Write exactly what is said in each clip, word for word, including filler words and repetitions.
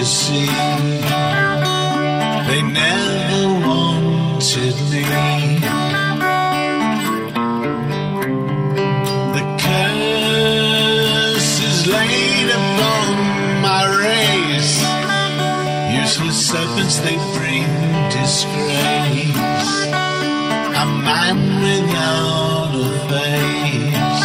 see. They never wanted me. The curse is laid upon my race. Useless serpents, they bring disgrace. A man without a face.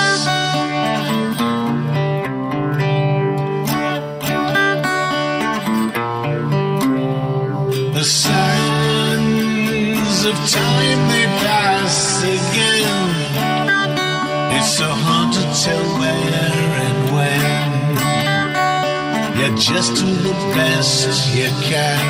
The sands of time, they pass again. It's so hard to tell where and when. Yeah, just do the best you can.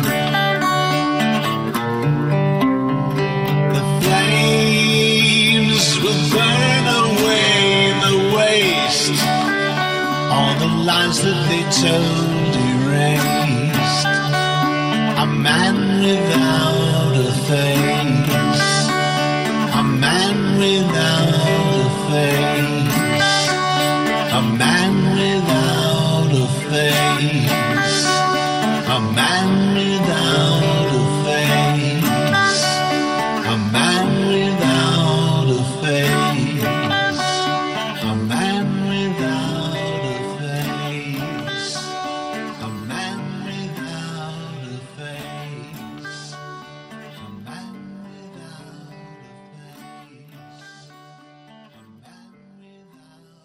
The flames will burn away the waste. All the lies that they told erased. A man without a face. A man without a face. A man without a face. A man without a face. A man without a face. A man without a face. A man without a face. A man without a face. A man without a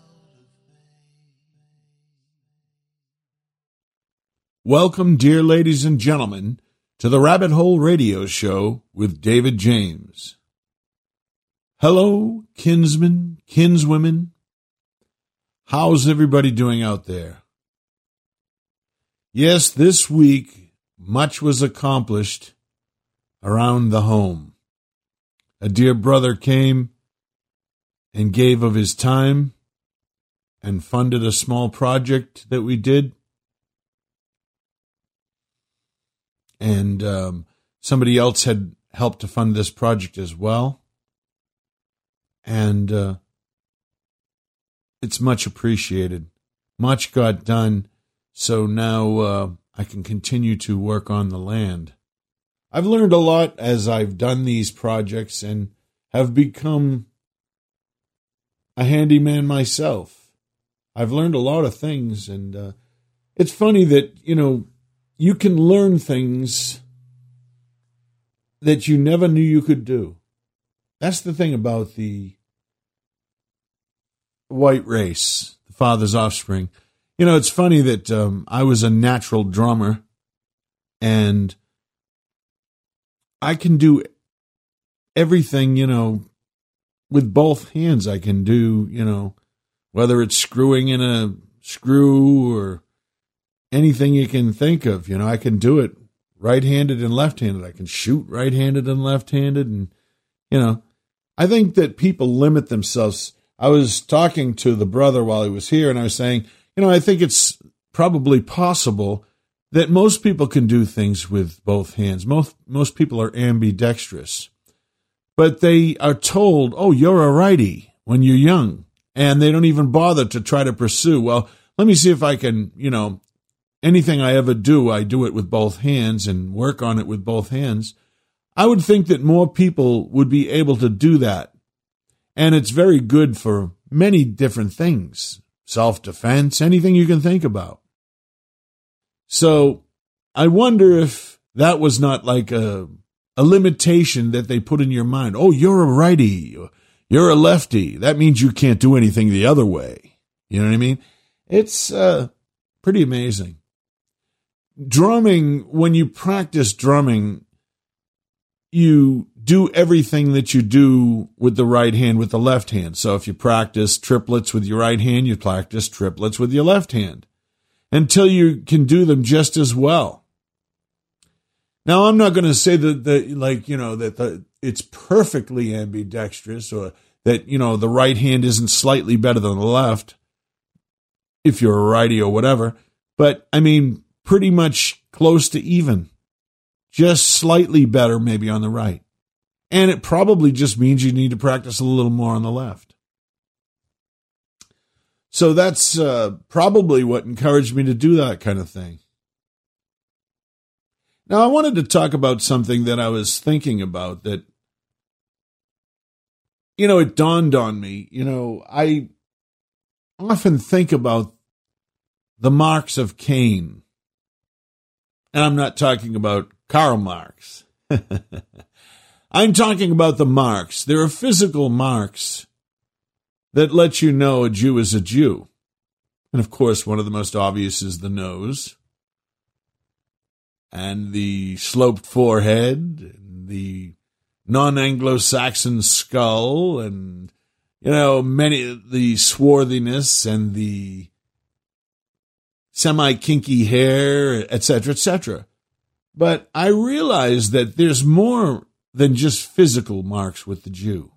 Welcome, dear ladies and gentlemen, to the Rabbit Hole Radio Show with David James. Hello, kinsmen, kinswomen. How's everybody doing out there? Yes, this week, much was accomplished around the home. A dear brother came and gave of his time and funded a small project that we did. And um, somebody else had helped to fund this project as well. And uh, it's much appreciated. Much got done, so now uh, I can continue to work on the land. I've learned a lot as I've done these projects and have become a handyman myself. I've learned a lot of things, and uh, it's funny that, you know, you can learn things that you never knew you could do. That's the thing about the white race, the father's offspring. You know, it's funny that um, I was a natural drummer, and I can do everything, you know, with both hands. I can do, you know, whether it's screwing in a screw or anything you can think of. You know, I can do it right-handed and left-handed. I can shoot right-handed and left-handed. And, you know, I think that people limit themselves. I was talking to the brother while he was here, and I was saying, you know, I think it's probably possible that most people can do things with both hands. Most, most people are ambidextrous. But they are told, oh, you're a righty when you're young. And they don't even bother to try to pursue, well, let me see if I can, you know, anything I ever do, I do it with both hands and work on it with both hands. I would think that more people would be able to do that. And it's very good for many different things. Self-defense, anything you can think about. So I wonder if that was not like a, a limitation that they put in your mind. Oh, you're a righty. You're a lefty. That means you can't do anything the other way. You know what I mean? It's uh, pretty amazing. Drumming, when you practice drumming, you do everything that you do with the right hand with the left hand. So if you practice triplets with your right hand, you practice triplets with your left hand until you can do them just as well. Now, I'm not going to say that, the, like, you know, that the, it's perfectly ambidextrous or that, you know, the right hand isn't slightly better than the left if you're a righty or whatever. But, I mean, pretty much close to even, just slightly better maybe on the right. And it probably just means you need to practice a little more on the left. So that's uh, probably what encouraged me to do that kind of thing. Now, I wanted to talk about something that I was thinking about that, you know, it dawned on me. You know, I often think about the marks of Cain. And I'm not talking about Karl Marx. I'm talking about the marks. There are physical marks that let you know a Jew is a Jew. And of course, one of the most obvious is the nose and the sloped forehead, and the non-Anglo-Saxon skull, and, you know, many, the swarthiness and the semi-kinky hair, et cetera, et cetera. But I realize that there's more than just physical marks with the Jew.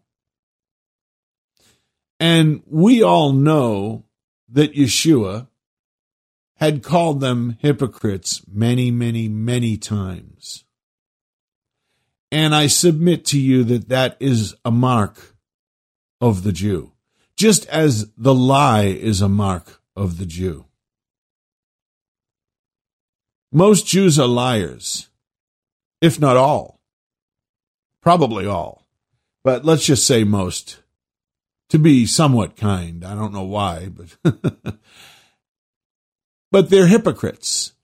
And we all know that Yeshua had called them hypocrites many, many, many times. And I submit to you that that is a mark of the Jew, just as the lie is a mark of the Jew. Most Jews are liars, if not all. Probably all. But let's just say most, to be somewhat kind. I don't know why, but but they're hypocrites.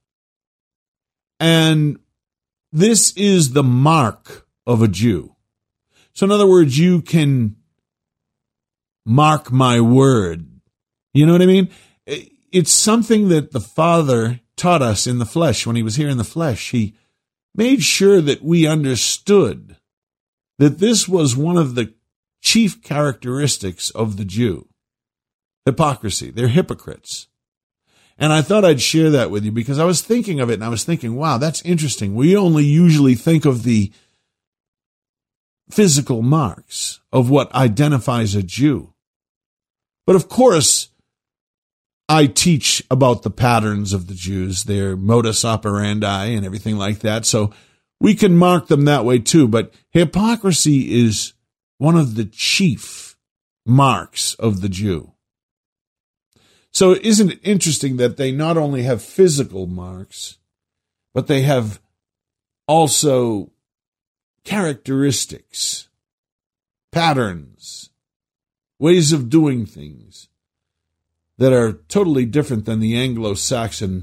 And this is the mark of a Jew. So in other words, you can mark my word. You know what I mean? It's something that the Father taught us in the flesh. When he was here in the flesh, he made sure that we understood that this was one of the chief characteristics of the Jew. Hypocrisy. They're hypocrites. And I thought I'd share that with you because I was thinking of it and I was thinking, wow, that's interesting. We only usually think of the physical marks of what identifies a Jew. But of course, I teach about the patterns of the Jews, their modus operandi and everything like that. So we can mark them that way too. But hypocrisy is one of the chief marks of the Jew. So isn't it interesting that they not only have physical marks, but they have also characteristics, patterns, ways of doing things that are totally different than the Anglo-Saxon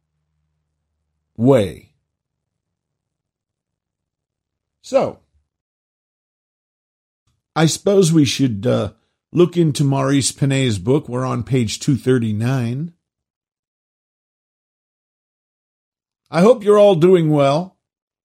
way. So, I suppose we should uh, look into Maurice Pinay's book. We're on page two thirty-nine. I hope you're all doing well.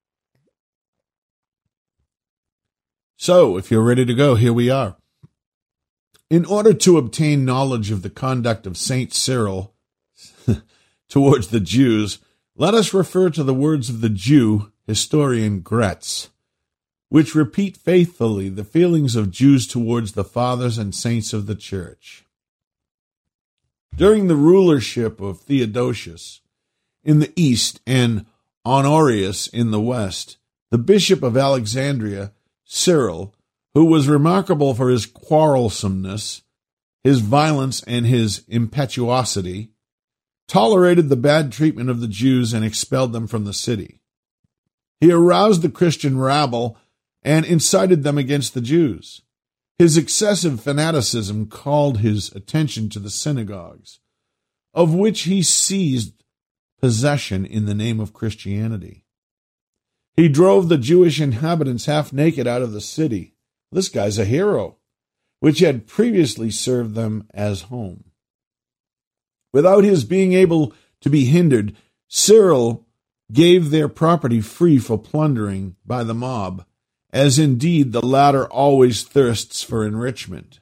So, if you're ready to go, here we are. In order to obtain knowledge of the conduct of Saint Cyril towards the Jews, let us refer to the words of the Jew historian Gretz, which repeat faithfully the feelings of Jews towards the fathers and saints of the church. During the rulership of Theodosius in the east and Honorius in the west, the bishop of Alexandria, Cyril, who was remarkable for his quarrelsomeness, his violence, and his impetuosity, tolerated the bad treatment of the Jews and expelled them from the city. He aroused the Christian rabble and incited them against the Jews. His excessive fanaticism called his attention to the synagogues, of which he seized possession in the name of Christianity. He drove the Jewish inhabitants half naked out of the city. This guy's a hero, which had previously served them as home. Without his being able to be hindered, Cyril gave their property free for plundering by the mob, as indeed the latter always thirsts for enrichment.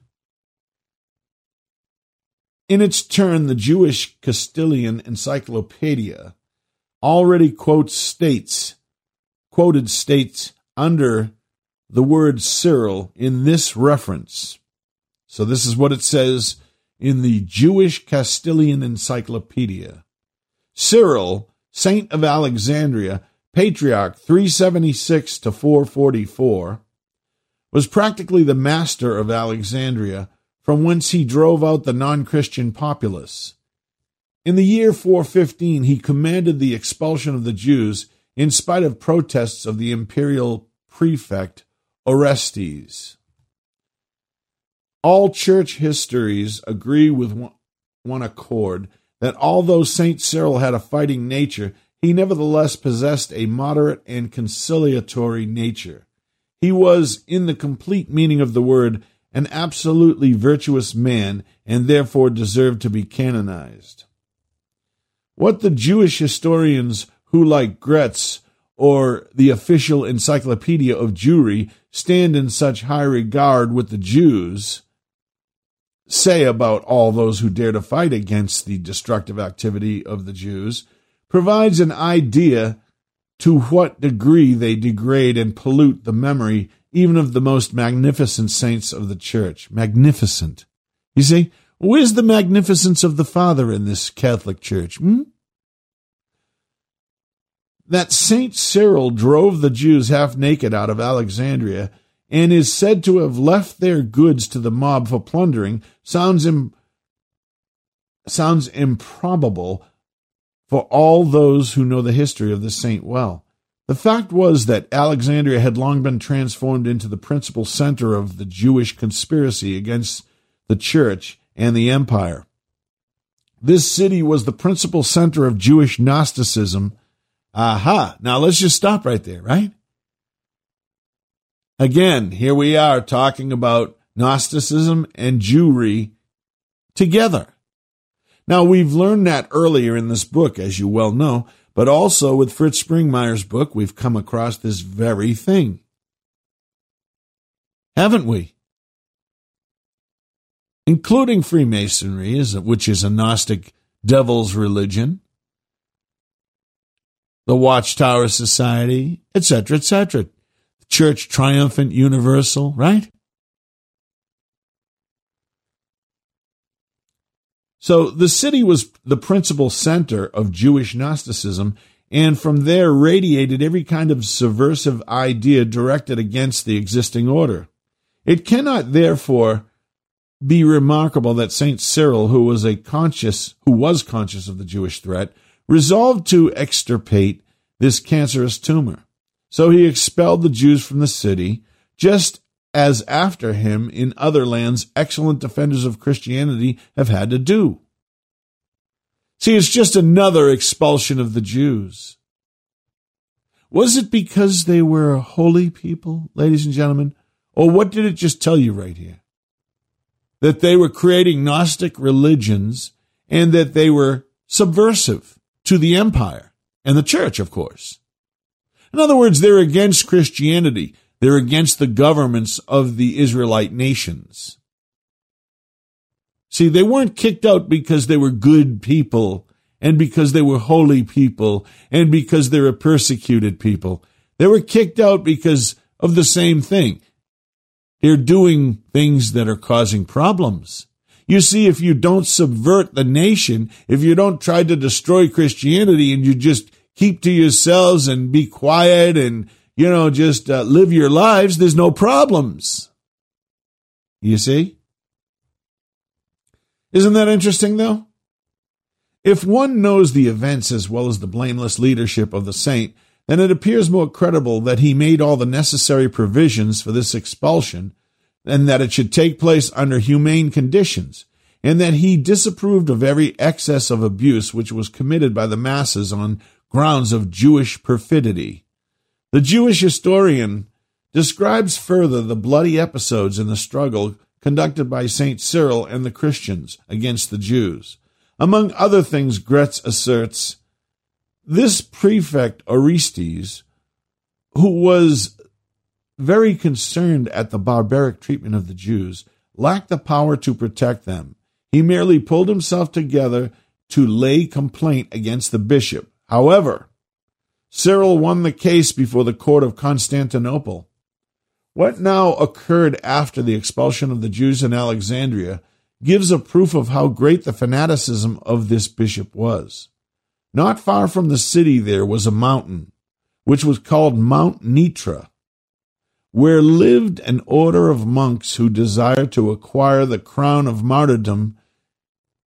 In its turn, the Jewish Castilian Encyclopedia already quotes states, quoted states under the word Cyril in this reference. So this is what it says in the Jewish Castilian Encyclopedia. Cyril, Saint of Alexandria, Patriarch three seventy-six to four forty-four, was practically the master of Alexandria, from whence he drove out the non-Christian populace. In the year four fifteen, he commanded the expulsion of the Jews in spite of protests of the imperial prefect Orestes. All church histories agree with one accord that although Saint Cyril had a fighting nature, he nevertheless possessed a moderate and conciliatory nature. He was, in the complete meaning of the word, an absolutely virtuous man, and therefore deserved to be canonized. What the Jewish historians who, like Gretz or the official Encyclopedia of Jewry, stand in such high regard with the Jews, say about all those who dare to fight against the destructive activity of the Jews, provides an idea to what degree they degrade and pollute the memory even of the most magnificent saints of the Church. Magnificent. You see, where's the magnificence of the Father in this Catholic Church? Hmm? That Saint Cyril drove the Jews half naked out of Alexandria and is said to have left their goods to the mob for plundering sounds im- sounds improbable for all those who know the history of the saint well. The fact was that Alexandria had long been transformed into the principal center of the Jewish conspiracy against the Church and the Empire. This city was the principal center of Jewish Gnosticism. Aha! Now let's just stop right there, right? Again, here we are talking about Gnosticism and Jewry together. Now, we've learned that earlier in this book, as you well know, but also with Fritz Springmeier's book, we've come across this very thing. Haven't we? Including Freemasonry, which is a Gnostic devil's religion, the Watchtower Society, et cetera, et cetera. Church Triumphant Universal, right? So the city was the principal center of Jewish Gnosticism, and from there radiated every kind of subversive idea directed against the existing order. It cannot, therefore, be remarkable that Saint Cyril, who was a conscious, who was conscious of the Jewish threat, resolved to extirpate this cancerous tumor. So he expelled the Jews from the city, just as after him in other lands excellent defenders of Christianity have had to do. See, it's just another expulsion of the Jews. Was it because they were a holy people, ladies and gentlemen? Or what did it just tell you right here? That they were creating Gnostic religions and that they were subversive to the empire and the church, of course. In other words, they're against Christianity. They're against the governments of the Israelite nations. See, they weren't kicked out because they were good people and because they were holy people and because they were persecuted people. They were kicked out because of the same thing. They're doing things that are causing problems. You see, if you don't subvert the nation, if you don't try to destroy Christianity and you just keep to yourselves and be quiet and, you know, just uh, live your lives, there's no problems. You see? Isn't that interesting, though? If one knows the events as well as the blameless leadership of the saint, then it appears more credible that he made all the necessary provisions for this expulsion and that it should take place under humane conditions, and that he disapproved of every excess of abuse which was committed by the masses on grounds of Jewish perfidy. The Jewish historian describes further the bloody episodes in the struggle conducted by Saint Cyril and the Christians against the Jews. Among other things, Gretz asserts, this prefect Orestes, who was very concerned at the barbaric treatment of the Jews, lacked the power to protect them. He merely pulled himself together to lay complaint against the bishop. However, Cyril won the case before the court of Constantinople. What now occurred after the expulsion of the Jews in Alexandria gives a proof of how great the fanaticism of this bishop was. Not far from the city there was a mountain, which was called Mount Nitra, where lived an order of monks who desired to acquire the crown of martyrdom,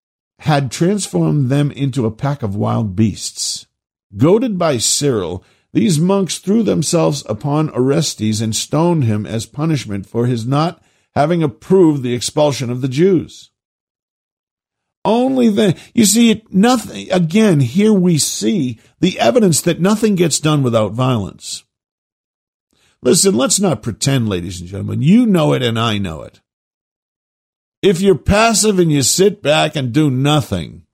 had transformed them into a pack of wild beasts. Goaded by Cyril, these monks threw themselves upon Orestes and stoned him as punishment for his not having approved the expulsion of the Jews. Only then, you see, nothing, again, here we see the evidence that nothing gets done without violence. Listen, let's not pretend, ladies and gentlemen. You know it and I know it. If you're passive and you sit back and do nothing,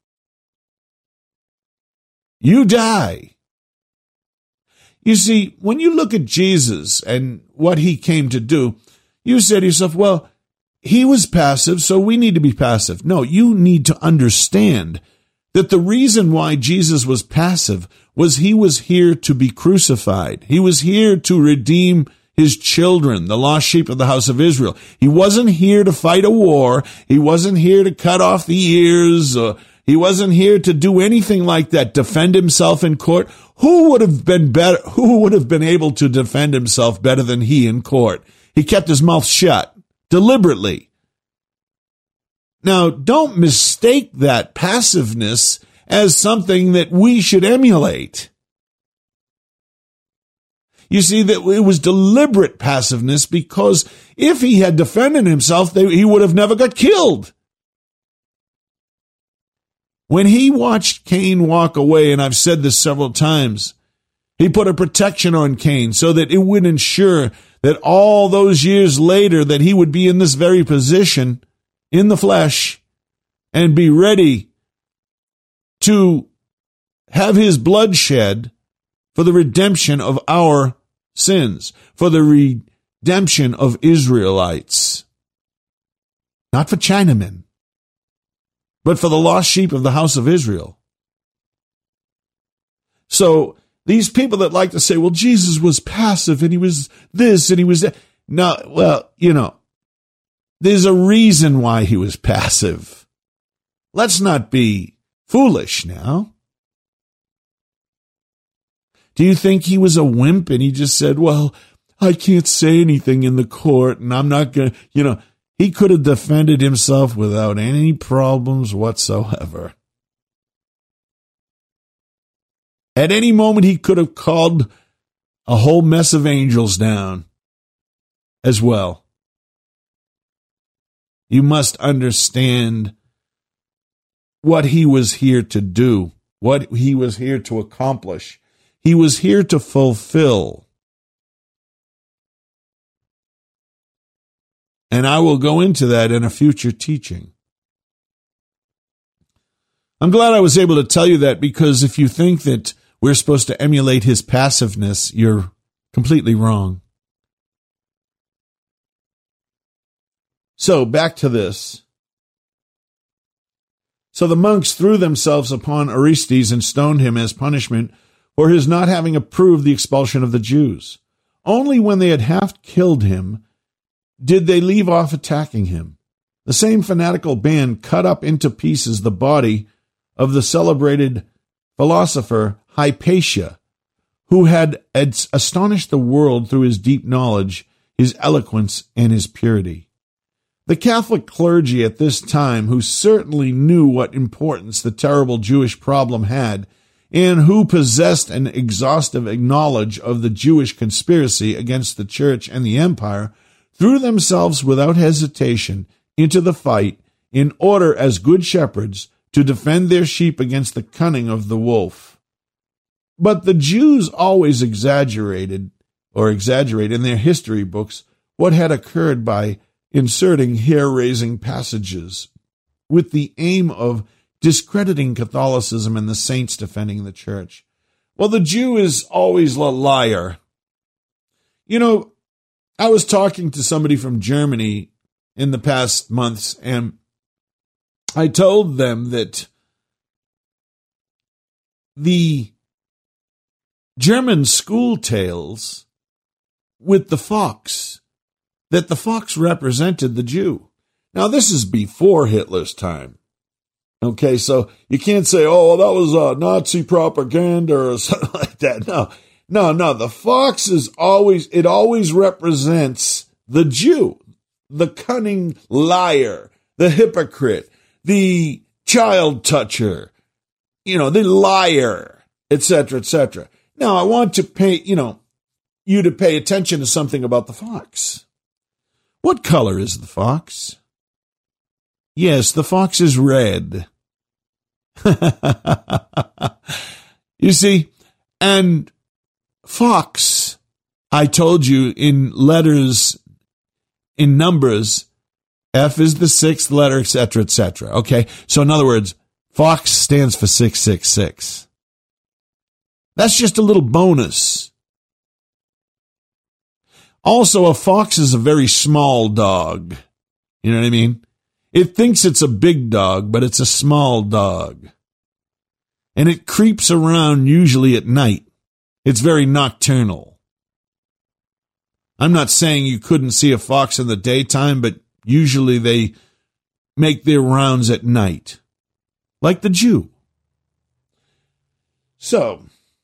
you die. You see, when you look at Jesus and what he came to do, you say to yourself, well, he was passive, so we need to be passive. No, you need to understand that the reason why Jesus was passive was he was here to be crucified. He was here to redeem his children, the lost sheep of the house of Israel. He wasn't here to fight a war. He wasn't here to cut off the ears. Uh, he wasn't here to do anything like that, defend himself in court. Who would have been better? Who would have been able to defend himself better than he in court? He kept his mouth shut deliberately. Now, don't mistake that passiveness as something that we should emulate. You see, that it was deliberate passiveness, because if he had defended himself, they, he would have never got killed. When he watched Cain walk away, and I've said this several times, he put a protection on Cain so that it would ensure that all those years later that he would be in this very position in the flesh and be ready to have his blood shed for the redemption of our sins, for the redemption of Israelites. Not for Chinamen, but for the lost sheep of the house of Israel. So these people that like to say, well, Jesus was passive and he was this and he was that. No, well, you know, there's a reason why he was passive. Let's not be foolish now. Do you think he was a wimp and he just said, well, I can't say anything in the court and I'm not going to, you know, he could have defended himself without any problems whatsoever. At any moment, he could have called a whole mess of angels down as well. You must understand what he was here to do, what he was here to accomplish. He was here to fulfill. And I will go into that in a future teaching. I'm glad I was able to tell you that, because if you think that we're supposed to emulate his passiveness, you're completely wrong. So, back to this. So the monks threw themselves upon Orestes and stoned him as punishment for his not having approved the expulsion of the Jews. Only when they had half killed him did they leave off attacking him. The same fanatical band cut up into pieces the body of the celebrated philosopher Hypatia, who had astonished the world through his deep knowledge, his eloquence, and his purity. The Catholic clergy at this time, who certainly knew what importance the terrible Jewish problem had, and who possessed an exhaustive knowledge of the Jewish conspiracy against the church and the empire, threw themselves without hesitation into the fight in order, as good shepherds, to defend their sheep against the cunning of the wolf. But the Jews always exaggerated, or exaggerate in their history books, what had occurred by inserting hair-raising passages with the aim of discrediting Catholicism and the saints defending the church. Well, the Jew is always a liar. You know, I was talking to somebody from Germany in the past months, and I told them that the German school tales with the fox, that the fox represented the Jew. Now, this is before Hitler's time. Okay, so you can't say, oh, well, that was uh, Nazi propaganda or something like that. No, no, no. The fox is always, it always represents the Jew, the cunning liar, the hypocrite, the child toucher, you know, the liar, et cetera, et cetera. Now, I want to pay, you know, you to pay attention to something about the fox. What color is the fox? Yes, the fox is red. You see, and fox, I told you in letters, in numbers, F is the sixth letter, et cetera, et cetera. Okay, so in other words, fox stands for six six six. That's just a little bonus. Also, a fox is a very small dog. You know what I mean? It thinks it's a big dog, but it's a small dog. And it creeps around usually at night. It's very nocturnal. I'm not saying you couldn't see a fox in the daytime, but usually they make their rounds at night, like the Jew. So,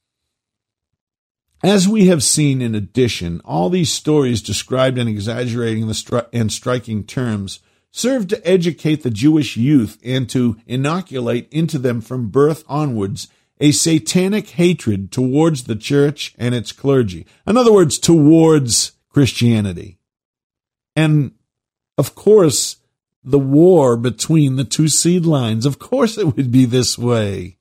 as we have seen in addition, all these stories described in exaggerating the stri- and striking terms serve to educate the Jewish youth and to inoculate into them from birth onwards a satanic hatred towards the church and its clergy. In other words, towards Christianity. And, of course, the war between the two seed lines. Of course it would be this way.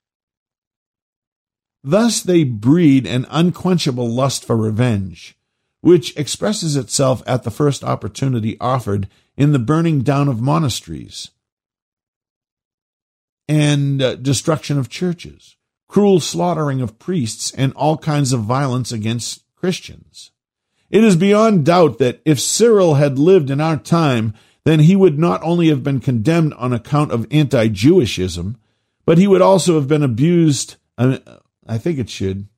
Thus they breed an unquenchable lust for revenge, which expresses itself at the first opportunity offered in the burning down of monasteries and uh, destruction of churches, cruel slaughtering of priests, and all kinds of violence against Christians. It is beyond doubt that if Cyril had lived in our time, then he would not only have been condemned on account of anti-Jewishism, but he would also have been abused, uh, I think it should,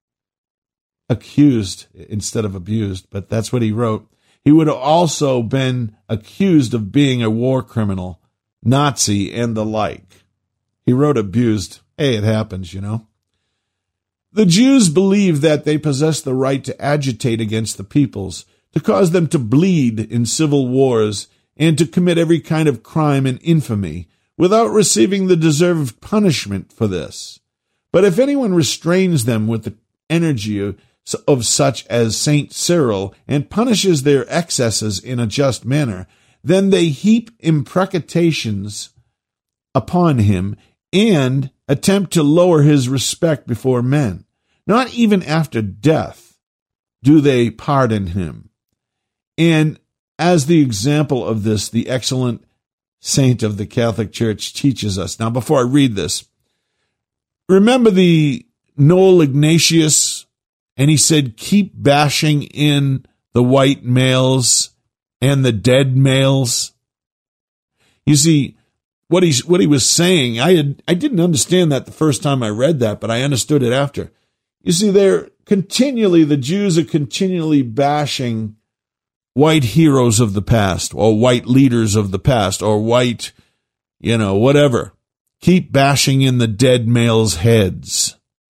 accused instead of abused, but that's what he wrote. He would have also been accused of being a war criminal, Nazi, and the like. He wrote abused. Hey, it happens, you know. The Jews believed that they possessed the right to agitate against the peoples, to cause them to bleed in civil wars, and to commit every kind of crime and infamy, without receiving the deserved punishment for this. But if anyone restrains them with the energy of of such as Saint Cyril, and punishes their excesses in a just manner, then they heap imprecations upon him and attempt to lower his respect before men. Not even after death do they pardon him. And as the example of this, the excellent saint of the Catholic Church teaches us. Now, before I read this, remember the Noel Ignatius. And he said, keep bashing in the white males and the dead males. You see, what he's what he was saying, I had I didn't understand that the first time I read that, but I understood it after. You see, they're continually, the Jews are continually bashing white heroes of the past, or white leaders of the past, or white, you know, whatever. Keep bashing in the dead males' heads.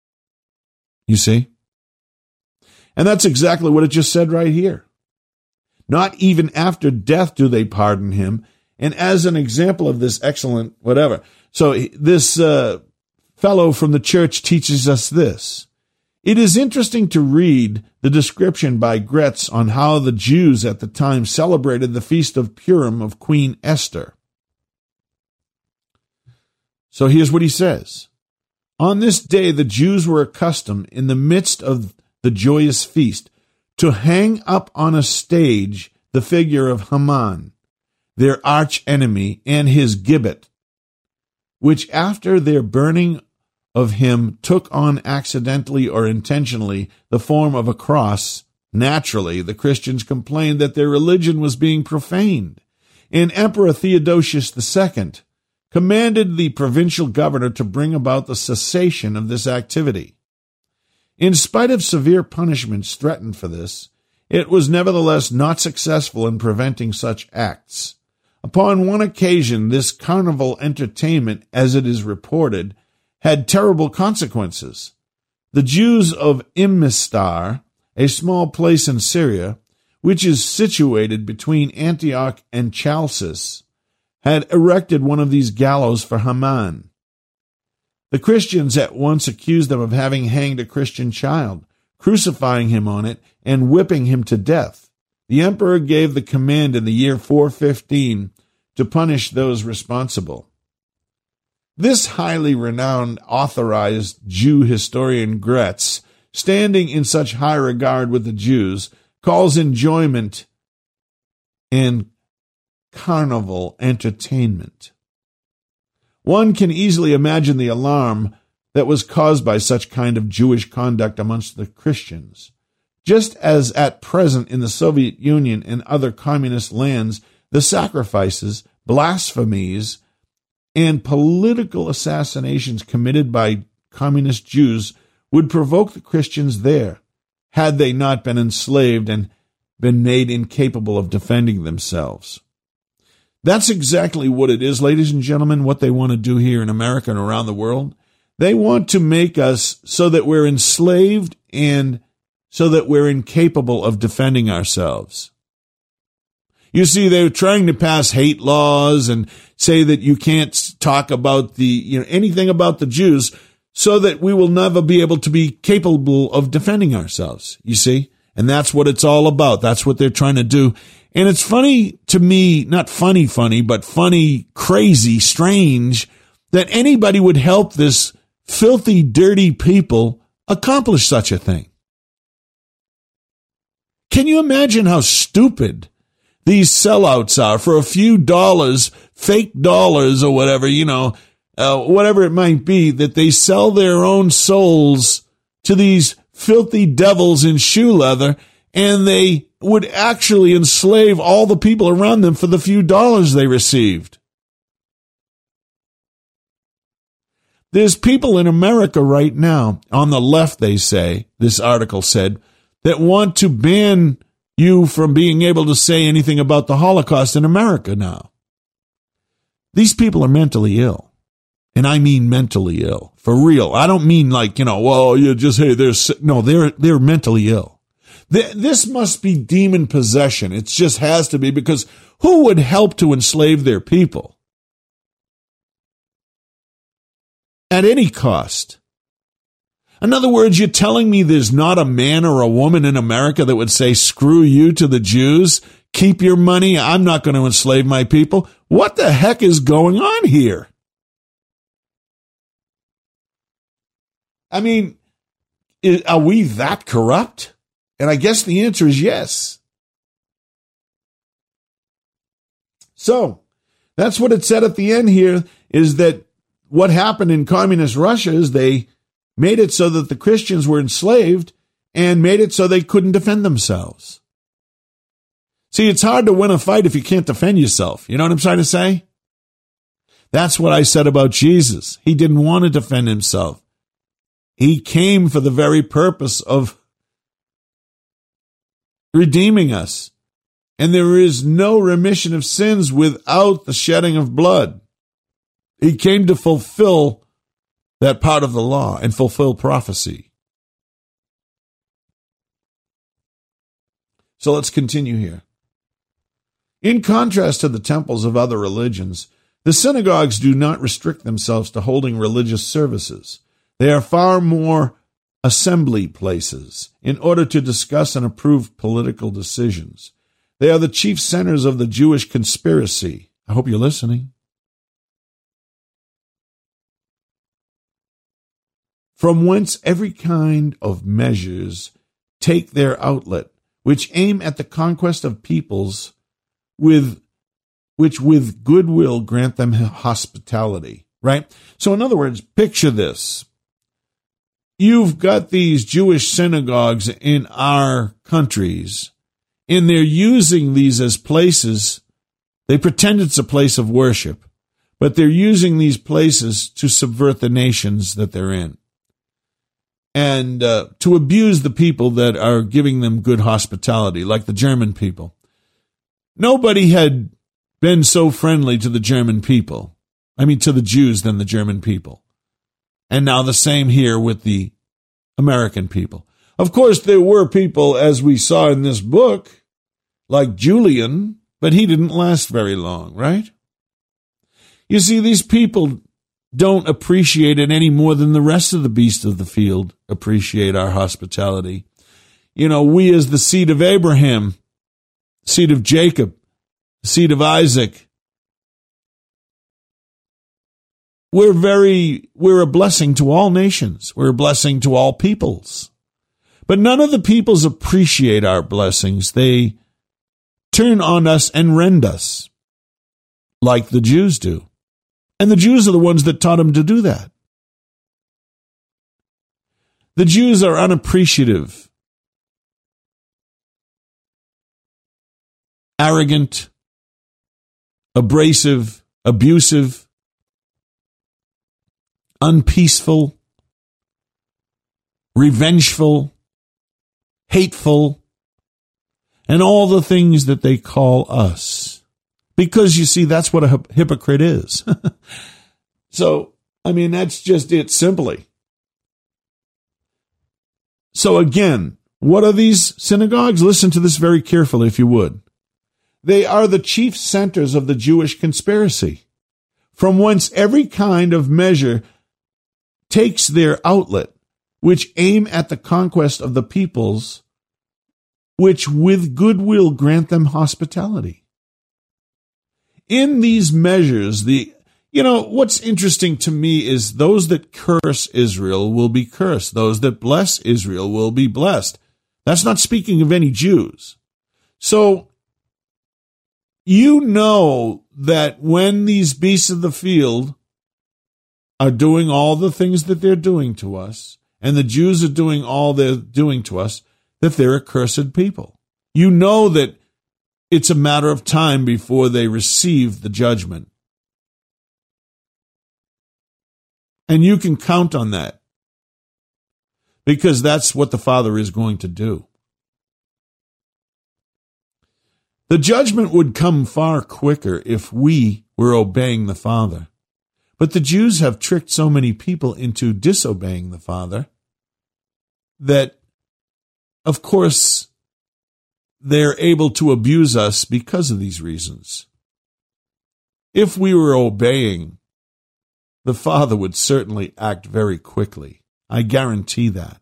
You see? And that's exactly what it just said right here. Not even after death do they pardon him. And as an example of this excellent whatever. So this uh, fellow from the church teaches us this. It is interesting to read the description by Gretz on how the Jews at the time celebrated the feast of Purim of Queen Esther. So here's what he says. On this day, the Jews were accustomed, in the midst of the joyous feast, to hang up on a stage the figure of Haman, their arch enemy, and his gibbet, which after their burning of him took on accidentally or intentionally the form of a cross. Naturally, the Christians complained that their religion was being profaned, and Emperor Theodosius the Second commanded the provincial governor to bring about the cessation of this activity. In spite of severe punishments threatened for this, it was nevertheless not successful in preventing such acts. Upon one occasion, this carnival entertainment, as it is reported, had terrible consequences. The Jews of Immistar, a small place in Syria, which is situated between Antioch and Chalcis, had erected one of these gallows for Haman. The Christians at once accused them of having hanged a Christian child, crucifying him on it, and whipping him to death. The emperor gave the command in the year four fifteen to punish those responsible. This highly renowned authorized Jew historian Gretz, standing in such high regard with the Jews, calls enjoyment and carnival entertainment. One can easily imagine the alarm that was caused by such kind of Jewish conduct amongst the Christians. Just as at present in the Soviet Union and other communist lands, the sacrifices, blasphemies, and political assassinations committed by communist Jews would provoke the Christians there, had they not been enslaved and been made incapable of defending themselves. That's exactly what it is, ladies and gentlemen, what they want to do here in America and around the world. They want to make us so that we're enslaved and so that we're incapable of defending ourselves. You see, they're trying to pass hate laws and say that you can't talk about the, you know, anything about the Jews so that we will never be able to be capable of defending ourselves, you see? And that's what it's all about. That's what they're trying to do. And it's funny to me, not funny, funny, but funny, crazy, strange, that anybody would help this filthy, dirty people accomplish such a thing. Can you imagine how stupid these sellouts are for a few dollars, fake dollars or whatever, you know, uh, whatever it might be, that they sell their own souls to these filthy devils in shoe leather, and they would actually enslave all the people around them for the few dollars they received. There's people in America right now, on the left, they say, this article said, that want to ban you from being able to say anything about the Holocaust in America now. These people are mentally ill. And I mean mentally ill. For real. I don't mean like, you know, well, you just, hey, they're, no, they're, they're mentally ill. This must be demon possession. It just has to be, because who would help to enslave their people? At any cost. In other words, you're telling me there's not a man or a woman in America that would say, screw you to the Jews, keep your money, I'm not going to enslave my people? What the heck is going on here? I mean, are we that corrupt? And I guess the answer is yes. So, that's what it said at the end here, is that what happened in communist Russia is they made it so that the Christians were enslaved and made it so they couldn't defend themselves. See, it's hard to win a fight if you can't defend yourself. You know what I'm trying to say? That's what I said about Jesus. He didn't want to defend himself. He came for the very purpose of redeeming us. And there is no remission of sins without the shedding of blood. He came to fulfill that part of the law and fulfill prophecy. So let's continue here. In contrast to the temples of other religions, the synagogues do not restrict themselves to holding religious services. They are far more assembly places in order to discuss and approve political decisions. They are the chief centers of the Jewish conspiracy. I hope you're listening. From whence every kind of measures take their outlet, which aim at the conquest of peoples, with which with goodwill grant them hospitality. Right? So in other words, picture this. You've got these Jewish synagogues in our countries, and they're using these as places. They pretend it's a place of worship, but they're using these places to subvert the nations that they're in, and uh, to abuse the people that are giving them good hospitality, like the German people. Nobody had been so friendly to the German people, I mean to the Jews, than the German people. And now the same here with the American people. Of course, there were people, as we saw in this book, like Julian, but he didn't last very long, right? You see, these people don't appreciate it any more than the rest of the beasts of the field appreciate our hospitality. You know, we as the seed of Abraham, seed of Jacob, seed of Isaac, we're very, we're a blessing to all nations. We're a blessing to all peoples. But none of the peoples appreciate our blessings. They turn on us and rend us like the Jews do. And the Jews are the ones that taught them to do that. The Jews are unappreciative, arrogant, abrasive, abusive, unpeaceful, revengeful, hateful, and all the things that they call us. Because, you see, that's what a hypocrite is. So, I mean, that's just it simply. So again, what are these synagogues? Listen to this very carefully, if you would. They are the chief centers of the Jewish conspiracy, from whence every kind of measure takes their outlet, which aim at the conquest of the peoples, which with goodwill grant them hospitality. In these measures, the you know, what's interesting to me is those that curse Israel will be cursed. Those that bless Israel will be blessed. That's not speaking of any Jews. So, you know that when these beasts of the field are doing all the things that they're doing to us, and the Jews are doing all they're doing to us, that they're accursed people. You know that it's a matter of time before they receive the judgment. And you can count on that, because that's what the Father is going to do. The judgment would come far quicker if we were obeying the Father. But the Jews have tricked so many people into disobeying the Father that, of course, they're able to abuse us because of these reasons. If we were obeying, the Father would certainly act very quickly. I guarantee that.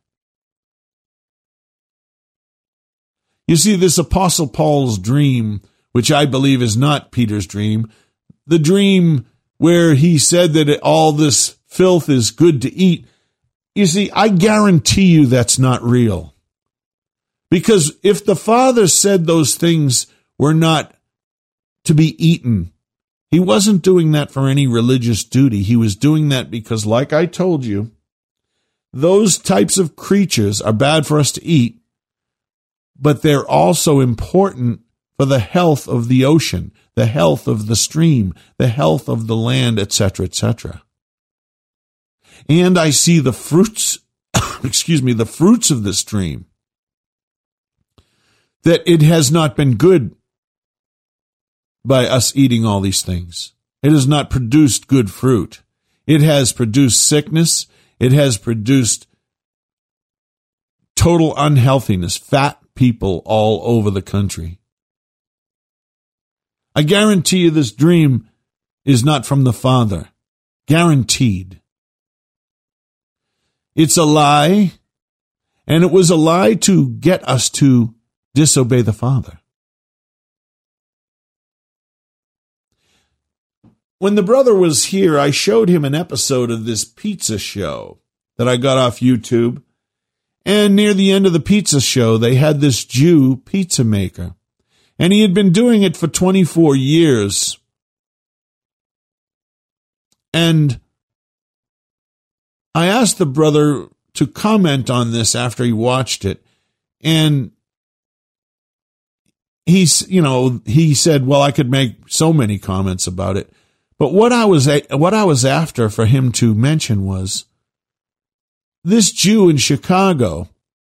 You see, this Apostle Paul's dream, which I believe is not Peter's dream, the dream where he said that all this filth is good to eat, you see, I guarantee you that's not real. Because if the Father said those things were not to be eaten, he wasn't doing that for any religious duty. He was doing that because, like I told you, those types of creatures are bad for us to eat, but they're also important for the health of the ocean, the health of the stream, the health of the land, et cetera, et cetera. And I see the fruits, excuse me, the fruits of this dream, that it has not been good by us eating all these things. It has not produced good fruit. It has produced sickness. It has produced total unhealthiness, fat people all over the country. I guarantee you this dream is not from the Father. Guaranteed. It's a lie, and it was a lie to get us to disobey the Father. When the brother was here, I showed him an episode of this pizza show that I got off YouTube. And near the end of the pizza show, they had this Jew pizza maker. And he had been doing it for twenty-four years. And I asked the brother to comment on this after he watched it. And he's, you know, he said, well, I could make so many comments about it. But what I was what I was after for him to mention was this Jew in Chicago.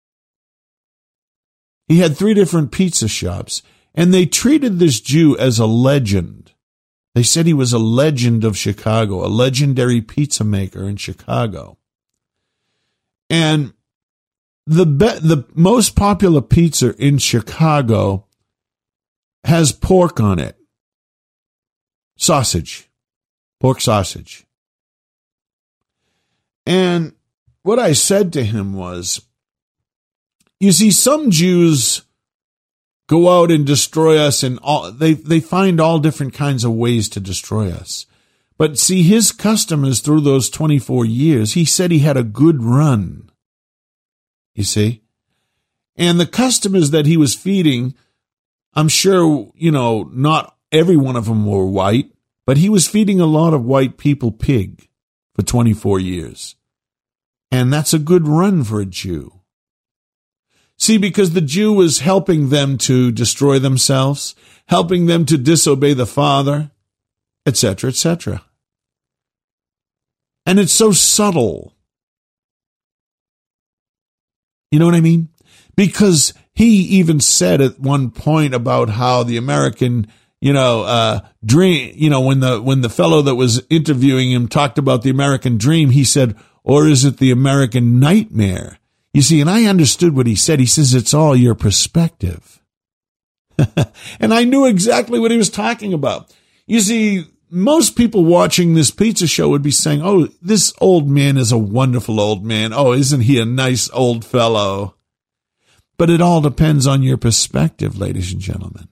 He had three different pizza shops, and they treated this Jew as a legend. They said he was a legend of Chicago, a legendary pizza maker in Chicago. And the be- the most popular pizza in Chicago has pork on it. Sausage. Pork sausage. And what I said to him was, you see, some Jews go out and destroy us, and all, they, they find all different kinds of ways to destroy us. But see, his customers through those twenty-four years, he said he had a good run, you see. And the customers that he was feeding, I'm sure, you know, not every one of them were white, but he was feeding a lot of white people pig for twenty-four years. And that's a good run for a Jew. See, because the Jew was helping them to destroy themselves, helping them to disobey the Father, et cetera, et cetera. And it's so subtle. You know what I mean? Because he even said at one point about how the American, you know, uh, dream, you know, when the, when the fellow that was interviewing him talked about the American dream, he said, or is it the American nightmare? You see, and I understood what he said. He says, it's all your perspective. And I knew exactly what he was talking about. You see, most people watching this pizza show would be saying, oh, this old man is a wonderful old man. Oh, isn't he a nice old fellow? But it all depends on your perspective, ladies and gentlemen.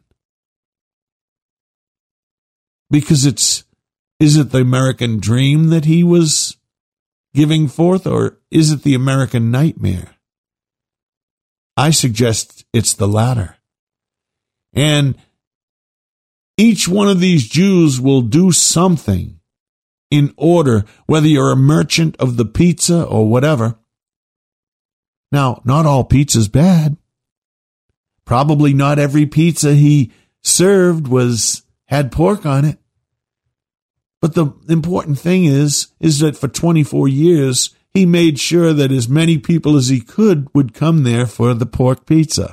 Because it's, is it the American dream that he was giving forth, or is it the American nightmare? I suggest it's the latter. And each one of these Jews will do something in order, whether you're a merchant of the pizza or whatever. Now, not all pizza's bad. Probably not every pizza he served was had pork on it. But the important thing is, is that for twenty-four years, he made sure that as many people as he could would come there for the pork pizza.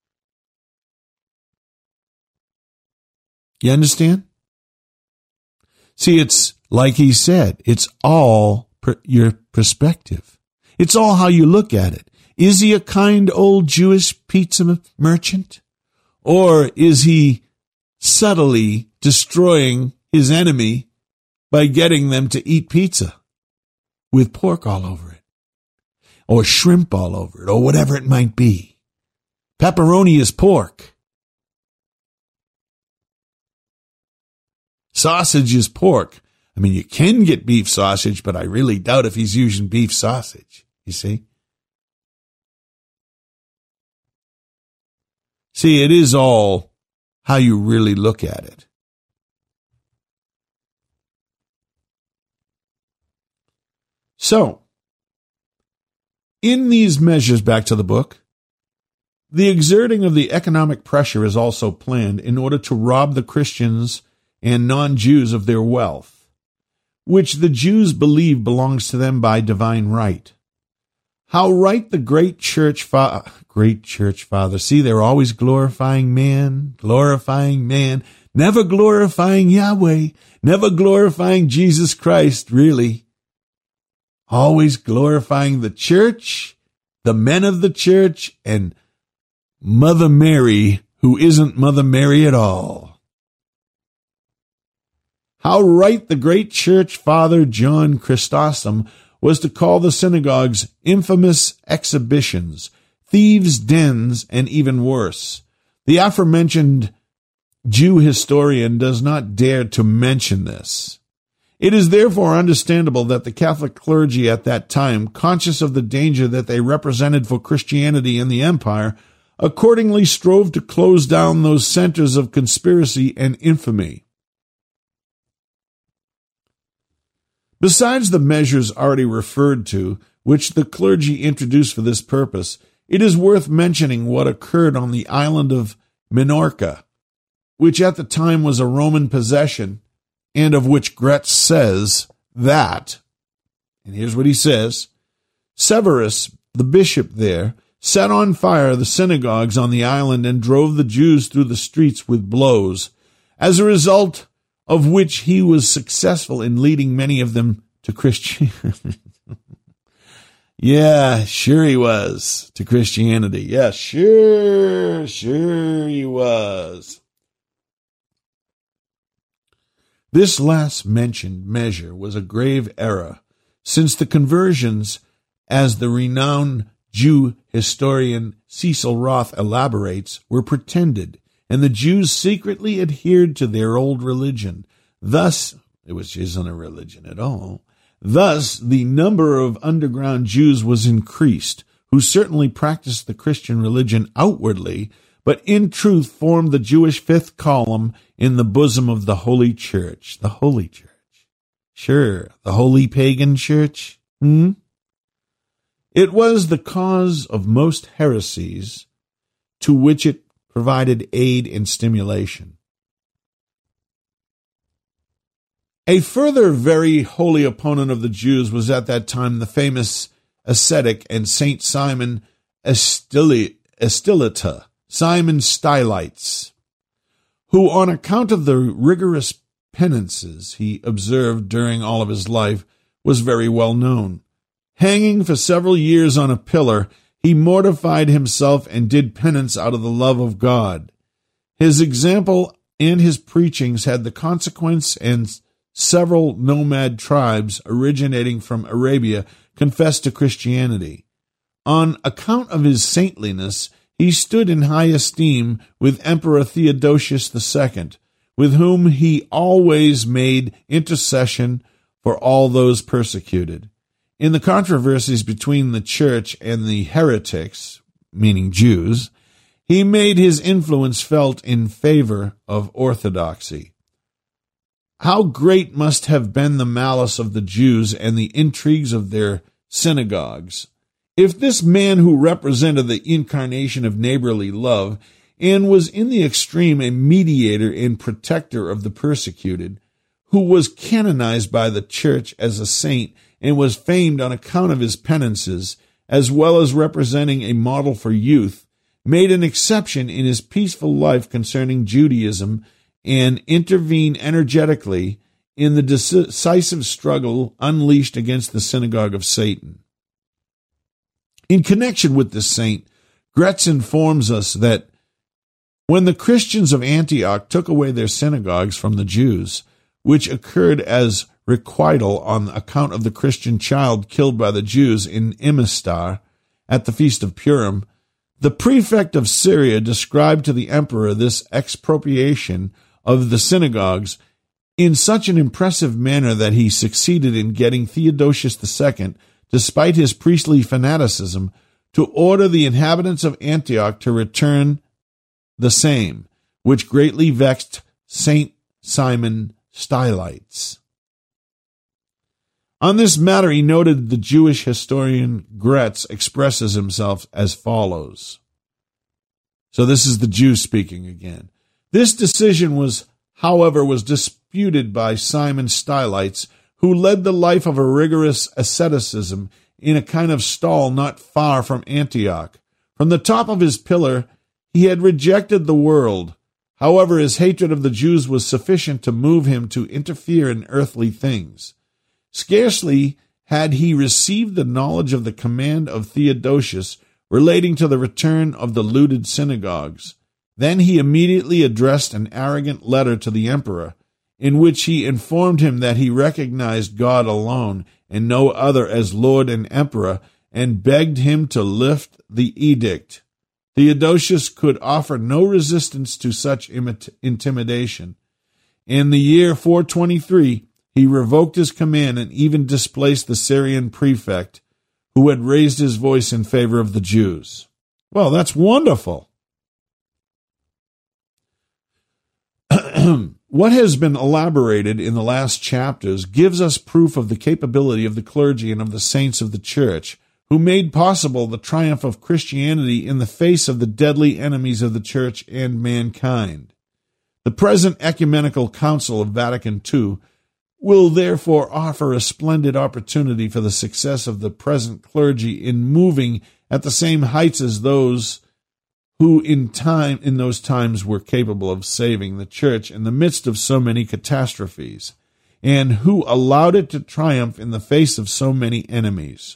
You understand? See, it's like he said, it's all per- your perspective. It's all how you look at it. Is he a kind old Jewish pizza merchant? Or is he subtly destroying his enemy by getting them to eat pizza with pork all over it, or shrimp all over it, or whatever it might be? Pepperoni is pork. Sausage is pork. I mean, you can get beef sausage, but I really doubt if he's using beef sausage, you see? See, it is all how you really look at it. So, in these measures, back to the book, the exerting of the economic pressure is also planned in order to rob the Christians and non-Jews of their wealth, which the Jews believe belongs to them by divine right. How right the great church fa- great church father. See, they're always glorifying man, glorifying man, never glorifying Yahweh, never glorifying Jesus Christ, really. Always glorifying the church, the men of the church, and Mother Mary, who isn't Mother Mary at all. How right the great church father John Chrysostom was to call the synagogues infamous exhibitions, thieves' dens, and even worse. The aforementioned Jew historian does not dare to mention this. It is therefore understandable that the Catholic clergy at that time, conscious of the danger that they represented for Christianity in the empire, accordingly strove to close down those centers of conspiracy and infamy. Besides the measures already referred to, which the clergy introduced for this purpose, it is worth mentioning what occurred on the island of Minorca, which at the time was a Roman possession, and of which Gretz says that, and here's what he says, Severus, the bishop there, set on fire the synagogues on the island and drove the Jews through the streets with blows, as a result of which he was successful in leading many of them to Christianity. Yeah, sure he was, to Christianity. Yeah, sure, sure he was. This last mentioned measure was a grave error, since the conversions, as the renowned Jew historian Cecil Roth elaborates, were pretended, and the Jews secretly adhered to their old religion. Thus, which isn't a religion at all, thus the number of underground Jews was increased, who certainly practiced the Christian religion outwardly, but in truth formed the Jewish fifth column in the bosom of the Holy Church. The Holy Church. Sure, the Holy Pagan Church. Hmm? It was the cause of most heresies, to which it provided aid and stimulation. A further very holy opponent of the Jews was at that time the famous ascetic and Saint Simon Estili- Estilita, Simon Stylites, who on account of the rigorous penances he observed during all of his life was very well known. Hanging for several years on a pillar, he mortified himself and did penance out of the love of God. His example and his preachings had the consequence, and several nomad tribes originating from Arabia confessed to Christianity. On account of his saintliness, he stood in high esteem with Emperor Theodosius the Second, with whom he always made intercession for all those persecuted. In the controversies between the church and the heretics, meaning Jews, he made his influence felt in favor of orthodoxy. How great must have been the malice of the Jews and the intrigues of their synagogues, if this man who represented the incarnation of neighborly love and was in the extreme a mediator and protector of the persecuted, who was canonized by the church as a saint and was famed on account of his penances, as well as representing a model for youth, made an exception in his peaceful life concerning Judaism and intervened energetically in the decisive struggle unleashed against the synagogue of Satan. In connection with this saint, Gretz informs us that when the Christians of Antioch took away their synagogues from the Jews, which occurred as requital on account of the Christian child killed by the Jews in Imistar at the Feast of Purim, the prefect of Syria described to the emperor this expropriation of the synagogues in such an impressive manner that he succeeded in getting Theodosius the Second, despite his priestly fanaticism, to order the inhabitants of Antioch to return the same, which greatly vexed Saint Simon Stylites. On this matter, he noted the Jewish historian Gretz expresses himself as follows. So this is the Jew speaking again. This decision was, however, was disputed by Simon Stylites, who led the life of a rigorous asceticism in a kind of stall not far from Antioch. From the top of his pillar, he had rejected the world. However, his hatred of the Jews was sufficient to move him to interfere in earthly things. Scarcely had he received the knowledge of the command of Theodosius relating to the return of the looted synagogues. Then he immediately addressed an arrogant letter to the emperor, in which he informed him that he recognized God alone and no other as Lord and Emperor, and begged him to lift the edict. Theodosius could offer no resistance to such imit- intimidation. In the year four twenty-three, he revoked his command and even displaced the Syrian prefect, who had raised his voice in favor of the Jews. Well, that's wonderful. What has been elaborated in the last chapters gives us proof of the capability of the clergy and of the saints of the church, who made possible the triumph of Christianity in the face of the deadly enemies of the church and mankind. The present ecumenical council of Vatican the Second will therefore offer a splendid opportunity for the success of the present clergy in moving at the same heights as those who in time in those times were capable of saving the church in the midst of so many catastrophes, and who allowed it to triumph in the face of so many enemies.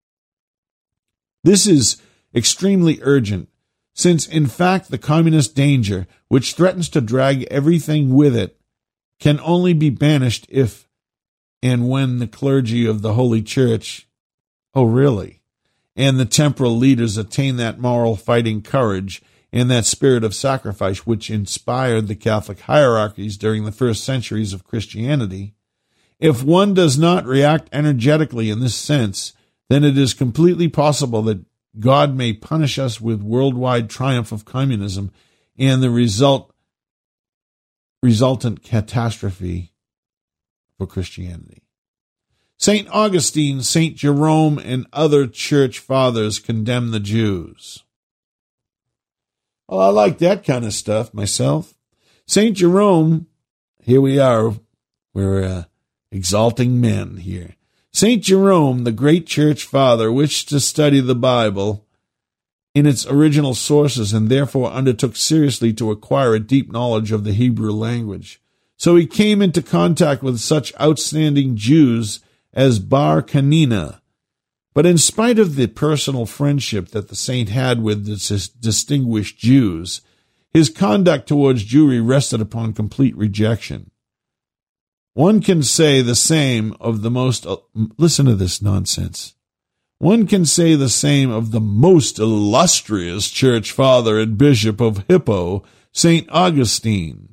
This is extremely urgent, since in fact the communist danger, which threatens to drag everything with it, can only be banished if and when the clergy of the Holy Church, oh really, and the temporal leaders attain that moral fighting courage and that spirit of sacrifice which inspired the Catholic hierarchies during the first centuries of Christianity, if one does not react energetically in this sense, then it is completely possible that God may punish us with worldwide triumph of communism and the result resultant catastrophe for Christianity. Saint Augustine, Saint Jerome, and other church fathers condemn the Jews. Well, I like that kind of stuff myself. Saint Jerome, here we are, we're uh, exalting men here. Saint Jerome, the great church father, wished to study the Bible in its original sources and therefore undertook seriously to acquire a deep knowledge of the Hebrew language. So he came into contact with such outstanding Jews as Bar Canina. But in spite of the personal friendship that the saint had with the distinguished Jews, his conduct towards Jewry rested upon complete rejection. One can say the same of the most, uh, listen to this nonsense. One can say the same of the most illustrious church father and bishop of Hippo, Saint Augustine.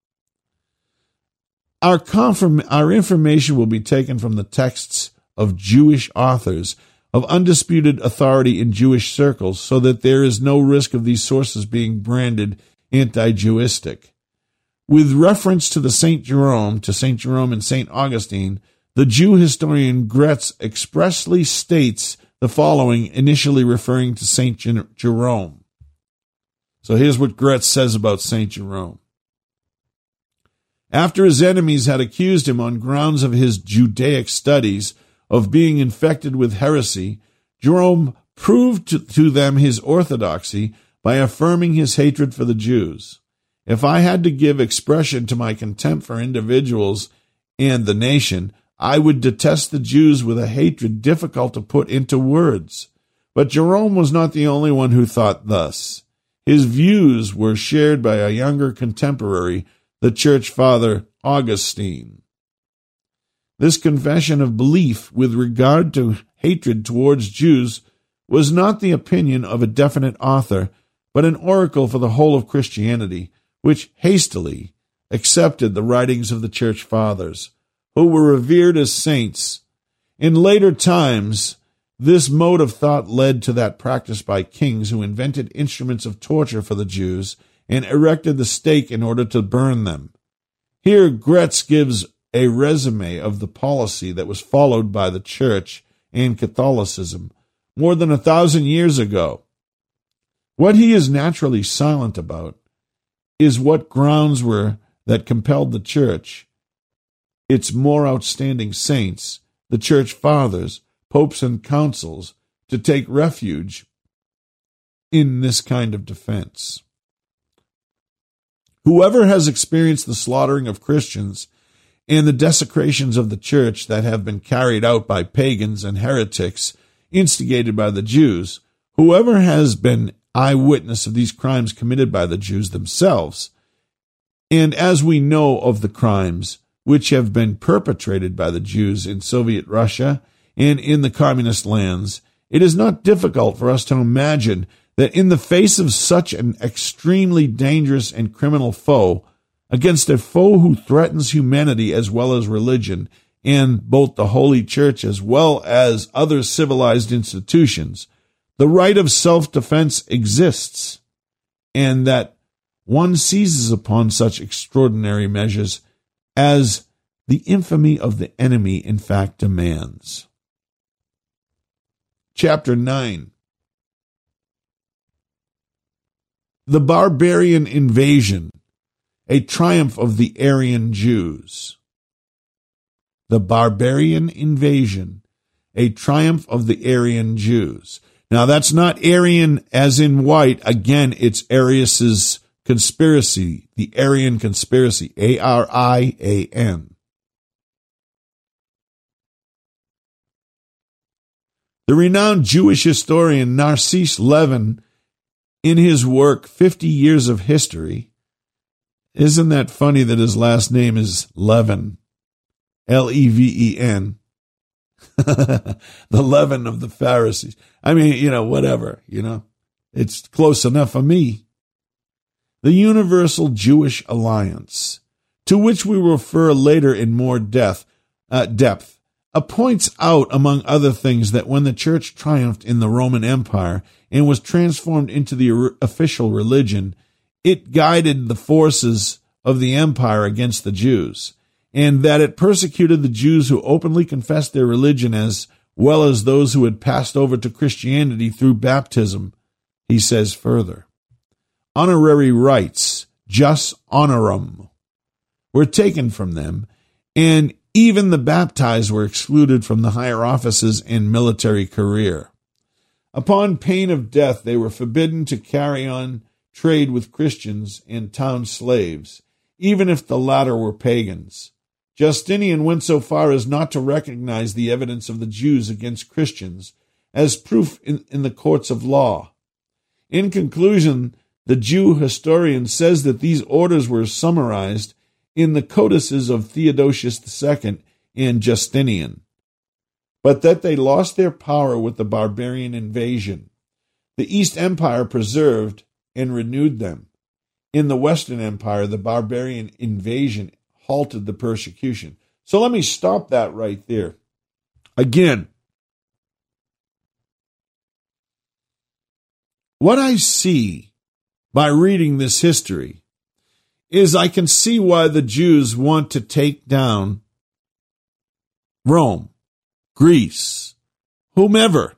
Our, confirm, our information will be taken from the texts of Jewish authors of undisputed authority in Jewish circles, so that there is no risk of these sources being branded anti-Jewistic. With reference to the Saint Jerome, to Saint Jerome and Saint Augustine, the Jew historian Gretz expressly states the following, initially referring to Saint Jerome. So here's what Gretz says about Saint Jerome. After his enemies had accused him on grounds of his Judaic studies of being infected with heresy, Jerome proved to, to them his orthodoxy by affirming his hatred for the Jews. If I had to give expression to my contempt for individuals and the nation, I would detest the Jews with a hatred difficult to put into words. But Jerome was not the only one who thought thus. His views were shared by a younger contemporary, the church father Augustine. This confession of belief with regard to hatred towards Jews was not the opinion of a definite author, but an oracle for the whole of Christianity, which hastily accepted the writings of the church fathers, who were revered as saints. In later times, this mode of thought led to that practice by kings who invented instruments of torture for the Jews and erected the stake in order to burn them. Here Gretz gives a resume of the policy that was followed by the Church and Catholicism more than a thousand years ago. What he is naturally silent about is what grounds were that compelled the Church, its more outstanding saints, the Church Fathers, popes, and councils, to take refuge in this kind of defense. Whoever has experienced the slaughtering of Christians and the desecrations of the church that have been carried out by pagans and heretics instigated by the Jews, whoever has been eyewitness of these crimes committed by the Jews themselves, and as we know of the crimes which have been perpetrated by the Jews in Soviet Russia and in the communist lands, it is not difficult for us to imagine that in the face of such an extremely dangerous and criminal foe, against a foe who threatens humanity as well as religion, and both the Holy Church as well as other civilized institutions, the right of self-defense exists, and that one seizes upon such extraordinary measures as the infamy of the enemy in fact demands. Chapter nine. The Barbarian Invasion, a triumph of the Aryan Jews. The Barbarian Invasion, a triumph of the Aryan Jews. Now, that's not Aryan as in white. Again, it's Arius's conspiracy, the Aryan conspiracy, A R I A N. The renowned Jewish historian Narcisse Levin, in his work Fifty Years of History, isn't that funny that his last name is Levin? L E V E N. The leaven of the Pharisees. I mean, you know, whatever, you know. It's close enough for me. The Universal Jewish Alliance, to which we will refer later in more depth, uh, depth, uh, points out, among other things, that when the church triumphed in the Roman Empire and was transformed into the er- official religion, it guided the forces of the empire against the Jews, and that it persecuted the Jews who openly confessed their religion as well as those who had passed over to Christianity through baptism. He says further, honorary rights, jus honorum, were taken from them, and even the baptized were excluded from the higher offices and military career. Upon pain of death, they were forbidden to carry on trade with Christians and town slaves, even if the latter were pagans. Justinian went so far as not to recognize the evidence of the Jews against Christians as proof in, in the courts of law. In conclusion, the Jew historian says that these orders were summarized in the codices of Theodosius the Second and Justinian, but that they lost their power with the barbarian invasion. The East Empire preserved and renewed them. In the Western Empire, the barbarian invasion halted the persecution. So let me stop that right there. Again, what I see by reading this history is I can see why the Jews want to take down Rome, Greece, whomever.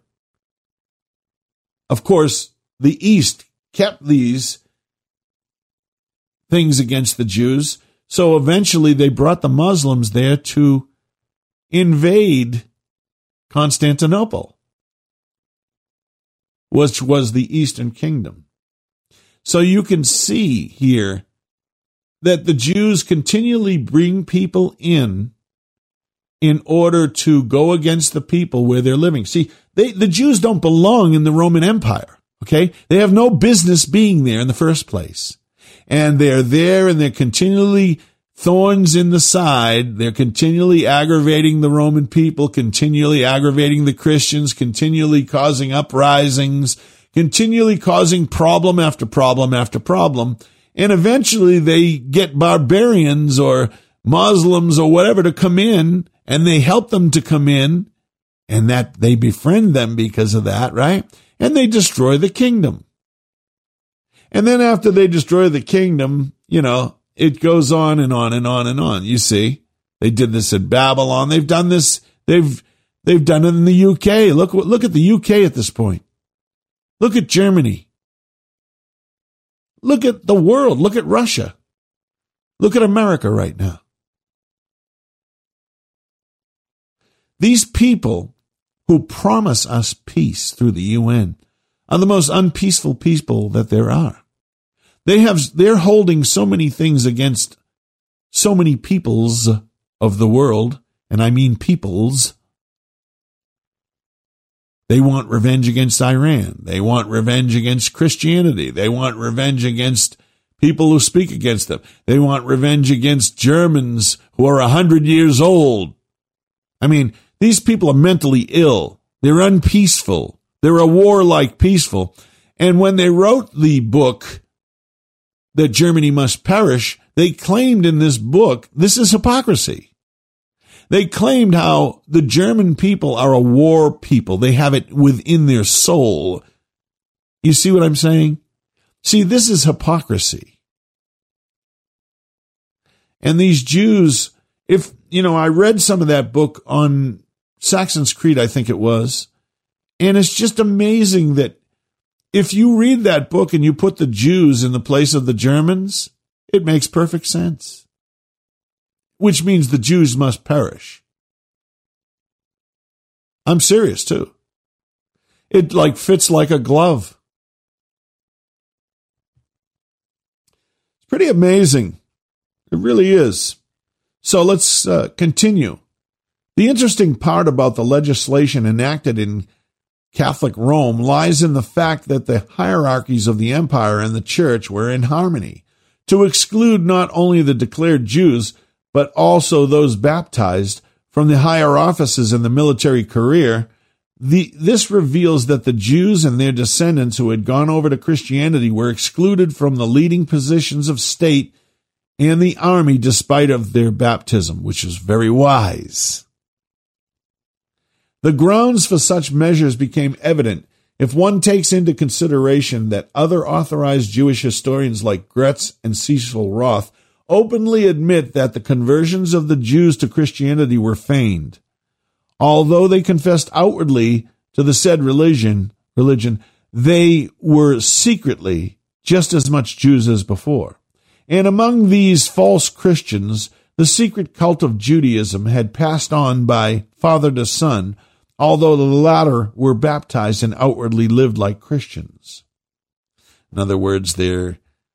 Of course, the East kept these things against the Jews, so eventually they brought the Muslims there to invade Constantinople, which was the Eastern Kingdom. So you can see here that the Jews continually bring people in in order to go against the people where they're living. See, they, the Jews don't belong in the Roman Empire, okay? They have no business being there in the first place. And they're there and they're continually thorns in the side. They're continually aggravating the Roman people, continually aggravating the Christians, continually causing uprisings, continually causing problem after problem after problem. And eventually they get barbarians or Muslims or whatever to come in, and they help them to come in, and that they befriend them because of that, right? And they destroy the kingdom. And then after they destroy the kingdom, you know, it goes on and on and on and on. You see, they did this in Babylon. They've done this. They've they've done it in the U K. Look look at the U K at this point. Look at Germany. Look at the world. Look at Russia. Look at America right now. These people who promise us peace through the U N are the most unpeaceful people that there are. They have, they're holding so many things against so many peoples of the world, and I mean peoples. They want revenge against Iran. They want revenge against Christianity. They want revenge against people who speak against them. They want revenge against Germans who are a hundred years old. I mean, these people are mentally ill. They're unpeaceful. They're a warlike peaceful. And when they wrote the book that Germany must perish, they claimed in this book, this is hypocrisy. They claimed how the German people are a war people. They have it within their soul. You see what I'm saying? See, this is hypocrisy. And these Jews, if, you know, I read some of that book on Saxon's Creed, I think it was, and it's just amazing that if you read that book and you put the Jews in the place of the Germans, it makes perfect sense. Which means the Jews must perish. I'm serious, too. It like fits like a glove. It's pretty amazing. It really is. So let's uh, continue. The interesting part about the legislation enacted in Catholic Rome lies in the fact that the hierarchies of the empire and the church were in harmony to exclude not only the declared Jews, but also those baptized from the higher offices in the military career, the, this reveals that the Jews and their descendants who had gone over to Christianity were excluded from the leading positions of state and the army despite of their baptism, which is very wise. The grounds for such measures became evident if one takes into consideration that other authorized Jewish historians like Gretz and Cecil Roth openly admit that the conversions of the Jews to Christianity were feigned. Although they confessed outwardly to the said religion, religion, they were secretly just as much Jews as before. And among these false Christians, the secret cult of Judaism had passed on by father to son, although the latter were baptized and outwardly lived like Christians. In other words, they're,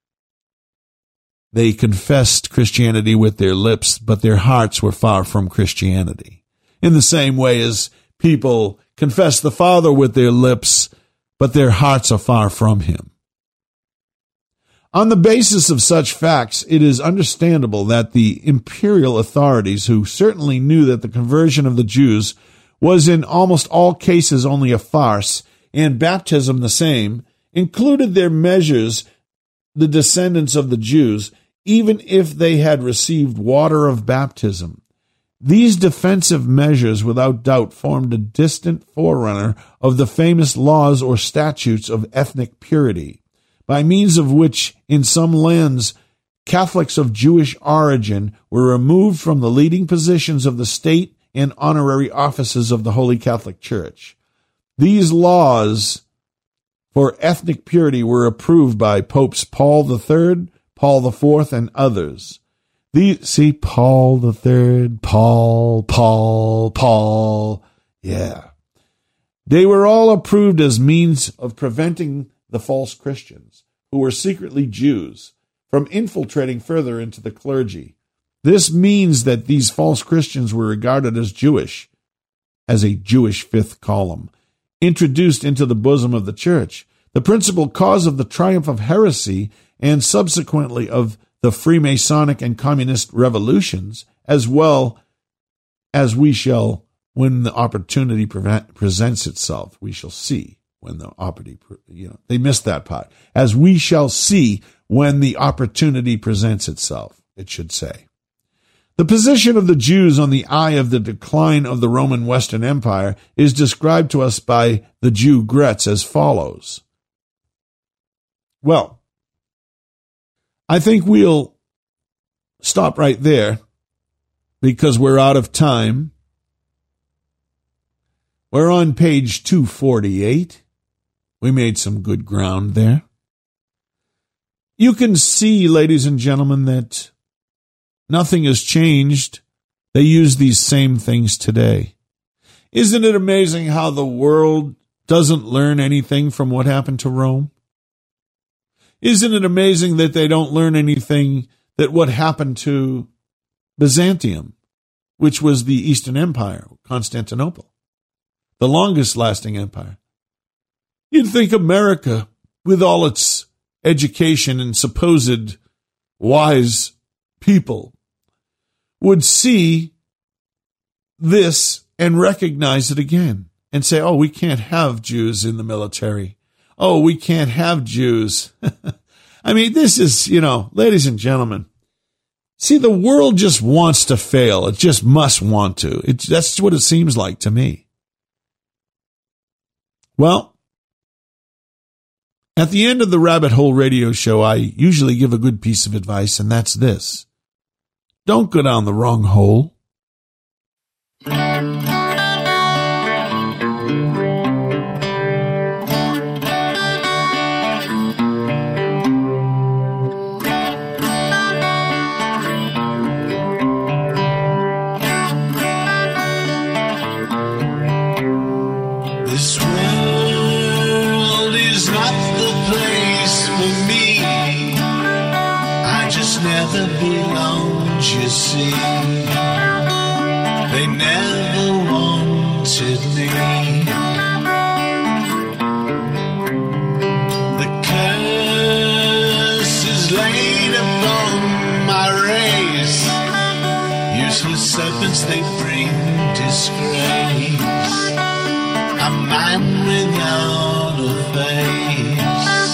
they confessed Christianity with their lips, but their hearts were far from Christianity. In the same way as people confess the Father with their lips, but their hearts are far from him. On the basis of such facts, it is understandable that the imperial authorities, who certainly knew that the conversion of the Jews was in almost all cases only a farce, and baptism the same, included their measures the descendants of the Jews, even if they had received water of baptism. These defensive measures, without doubt, formed a distant forerunner of the famous laws or statutes of ethnic purity, by means of which, in some lands, Catholics of Jewish origin were removed from the leading positions of the state and honorary offices of the Holy Catholic Church. These laws for ethnic purity were approved by Popes Paul the Third, Paul the Fourth, and others. These, see, Paul the Third, Paul, Paul, Paul, yeah. They were all approved as means of preventing the false Christians, who were secretly Jews, from infiltrating further into the clergy. This means that these false Christians were regarded as Jewish, as a Jewish fifth column, introduced into the bosom of the church, the principal cause of the triumph of heresy and subsequently of the Freemasonic and communist revolutions, as well as we shall, when the opportunity prevent, presents itself, we shall see when the opportunity, you know, they missed that part. As we shall see when the opportunity presents itself, it should say. The position of the Jews on the eye of the decline of the Roman Western Empire is described to us by the Jew Gretz as follows. Well, I think we'll stop right there because we're out of time. We're on page two forty-eight. We made some good ground there. You can see, ladies and gentlemen, that nothing has changed. They use these same things today. Isn't it amazing how the world doesn't learn anything from what happened to Rome? Isn't it amazing that they don't learn anything that what happened to Byzantium, which was the Eastern Empire, Constantinople, the longest lasting empire? You'd think America, with all its education and supposed wise people, would see this and recognize it again and say, oh, we can't have Jews in the military. Oh, we can't have Jews. I mean, this is, you know, ladies and gentlemen, see, the world just wants to fail. It just must want to. It, that's what it seems like to me. Well, at the end of the Rabbit Hole Radio Show, I usually give a good piece of advice, and that's this. Don't go down the wrong hole. This world is not the place for me. I just never belonged, you see. They never wanted me. The curse is laid upon my race. with serpents they bring disgrace. A man without a face.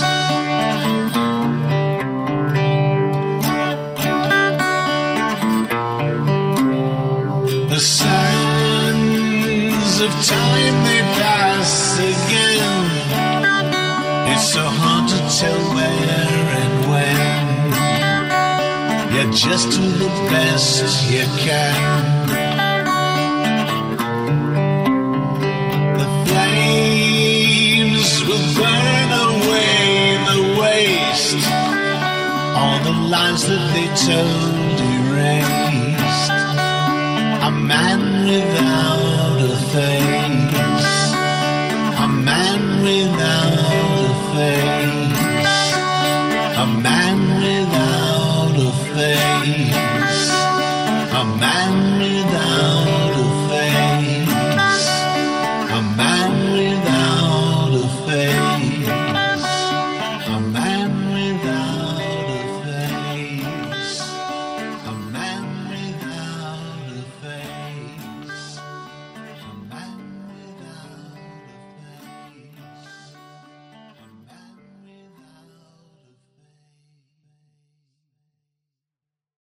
The sands of time they pass again. It's so hard to tell where and when. Yeah, just do the best you can. The flames will burn away the waste. All the lies that they told erased. A man without a face. A man without